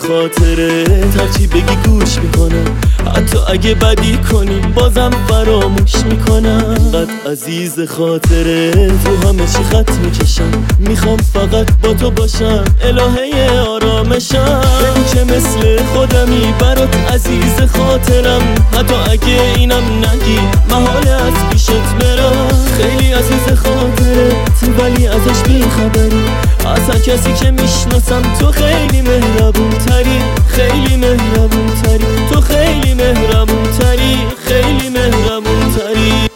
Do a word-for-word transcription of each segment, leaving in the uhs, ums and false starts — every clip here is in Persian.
خاطرت هرچی بگی گوش میکنم، حتی اگه بدی کنی بازم فراموش میکنم. قد عزیز خاطرت رو همه چی خط میکشم، میخوام فقط با تو باشم الهه آرامشم. بگو که مثل خودمی برات عزیز خاطرم، حتی اگه اینم نگی محاله از پیشت برم. خیلی عزیز خاطرت ولی ازش بیخبری، از هر کسی که میشناسم تو خیلی مهربون تری، خیلی مهربون تری، تو خیلی مهربون تری، خیلی مهربون تری.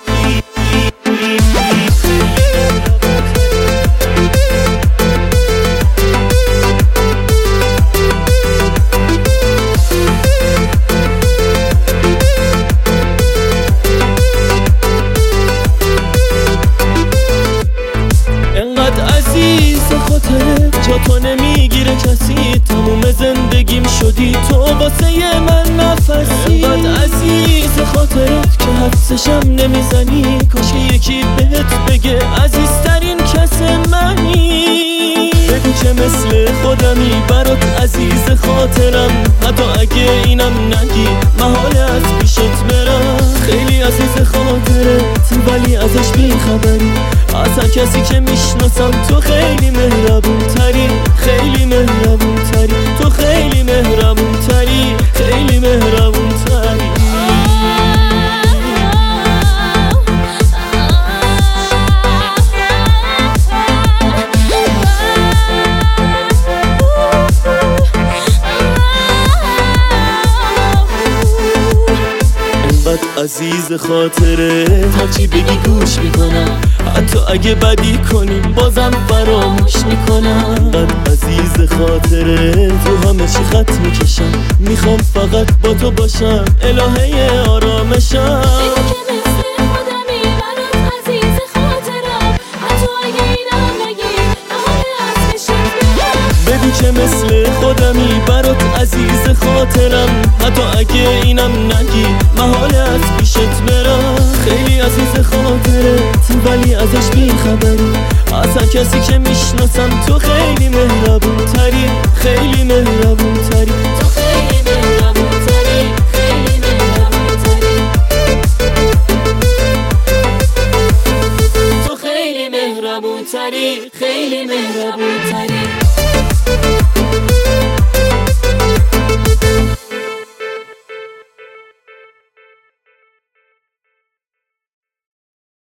جا تو نمیگیره کسی، تموم زندگیم شدی تو واسه من نفسی. انقدر عزیز خاطرت که حدسشم نمیزنی، کاش یکی بهت بگه عزیزترین کس منی. بگو که مثل خودمی برات عزیز خاطرم، حتی اگه اینم نگی محاله از پیشت برم. خیلی عزیز خاطرت ولی ازش بیخبری، از هر کسی که میشناسم تو خیلی مهربون تری، خیلی مهربون تری، تو خیلی مهربون تری، خیلی مهربون تری. عزیز خاطرت هرچی بگی گوش میکنم، حتی اگه بدی کنی بازم فراموش میکنم. قد عزیز خاطرت رو همه چی خط میکشم، میخوام فقط با تو باشم الهه آرامشم. بگو که مثل خودمی برات عزیز خاطرم، حتی اگه اینم نگی محاله از پیشت برم. خیلی عزیز خاطرت ولی ازش بیخبری، از هر کسی که میشناسم تو خیلی مهربون تری، خیلی مهربون تری، تو خیلی مهربون تری، خیلی مهربون تری، تو خیلی مهربون تری، خیلی مهربون تری.